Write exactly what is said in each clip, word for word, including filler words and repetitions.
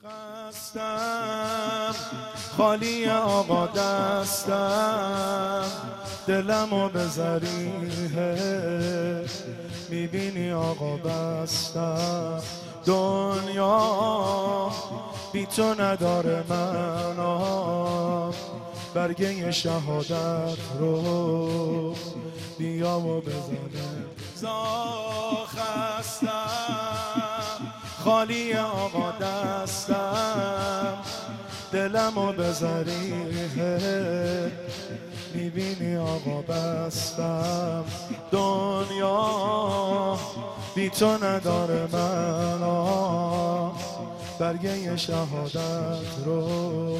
خستم خالی آقا دستم دلمو به ذریحه میبینی آقا بستم دنیا بی تو نداره معنا برگه شهادت رو بیا و بزنه زا خستم خالی آقا دستم دلمو به ذریحه میبینی آقا بستم دنیا بی تو نداره معنا برگه شهادت رو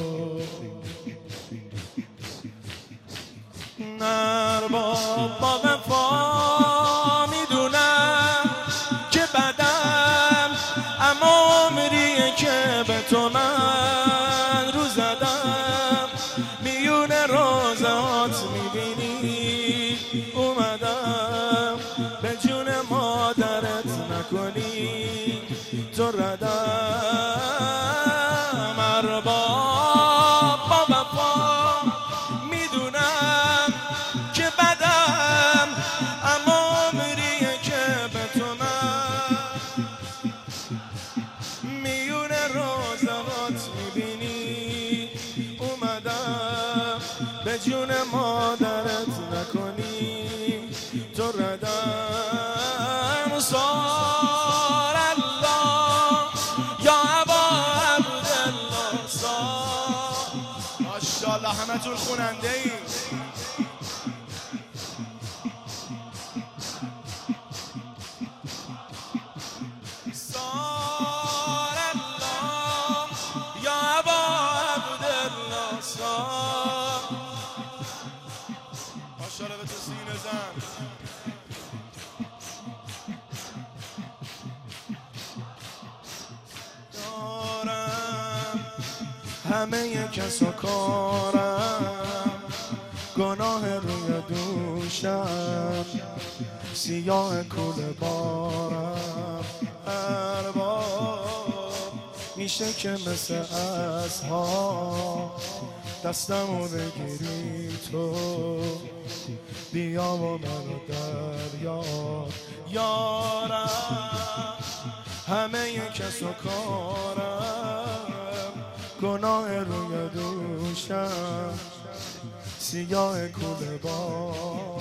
نرباب با وفا میدونم که بدم اما عمریه که به تو من رو زدم میون روزات میبینی اومدم به جون مادرت نکنی تو ردم ارباب با وفا میدونم که بدم اما عمریه که به تو من میون روزات میبینی اومدم به جون مادرت نکنی تو ردم سار الله یا ابا عبدالله سار ماشاءالله همه تون خوننده ای سار الله یا ابا عبدالله سار ماشاءالله به تو سینه زن دارم همه کس و کارم گناه روی دوشم سیاه کوله بارم ارباب میشه که مثل اسها دستمو بگیری تو بیا و منو دریا یارم همه کس و کارم گناه روی دوشم سیاه کوله بار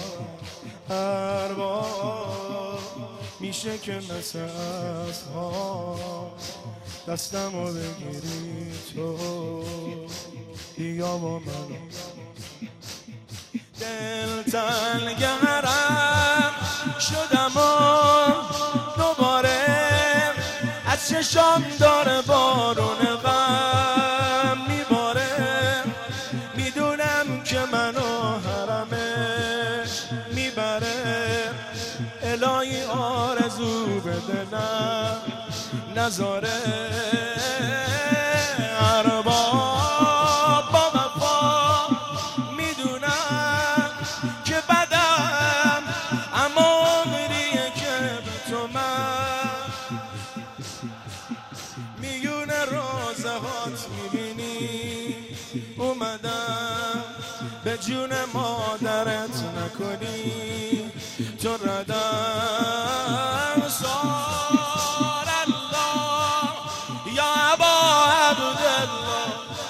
ارباب میشه که مثل اسها دستمو بگیری تو بیا و منو دل تنگرم شدم و دوباره از چشام داره بارون غم میباره میدونم که منو حرمش میبره الهی آرزو به دلم نذاره ارباب با وفا میدونم که بدم اما عمریه که به تو من میون روزهات میبینی اومدم به جون مادرت نکنی تو ردم سار الله یا ابا عبدالله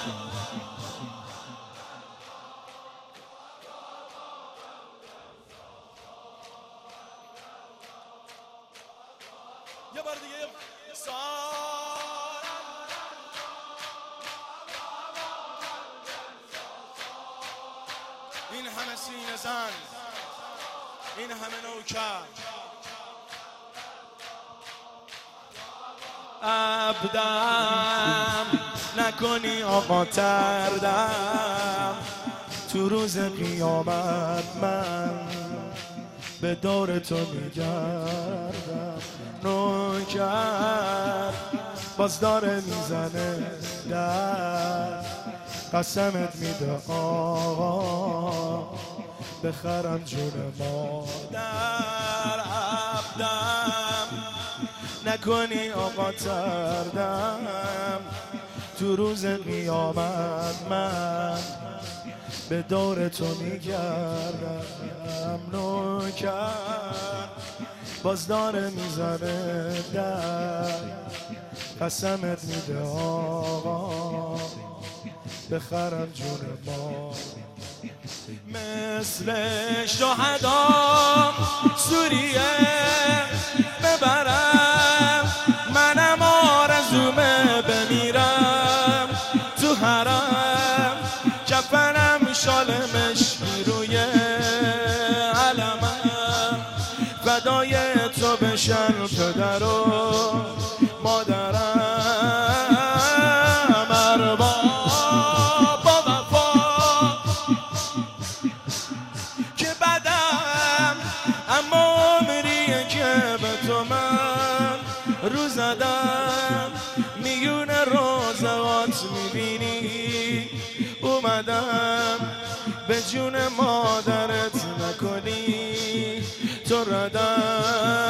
یه بار دیگه سار این همه سینه زن این همه نوکر عبدم نکنی آقا تردم تو روز قیامت من به دور تو میگردم نوکر باز داره میزنه در قسمت میده آقا بخرم جون مادر عبدم نکنی آقا تردم تو روز قیامت من به دور تو میگردم. نوکر باز داره میزنه در قسمت میده آقا بخرم جون ما. مثل شهدام سوریه ببرم، منم آرزومه بمیرم تو حرم، کفنم شال مشکی روی علمم، فدای تو بشن پدر و مادرم. ارباب با وفا که بدم، اما عمریه که به تو من رو زدم. میون روزهات میبینی اومدم، به جون مادرت نکنی تو ردم.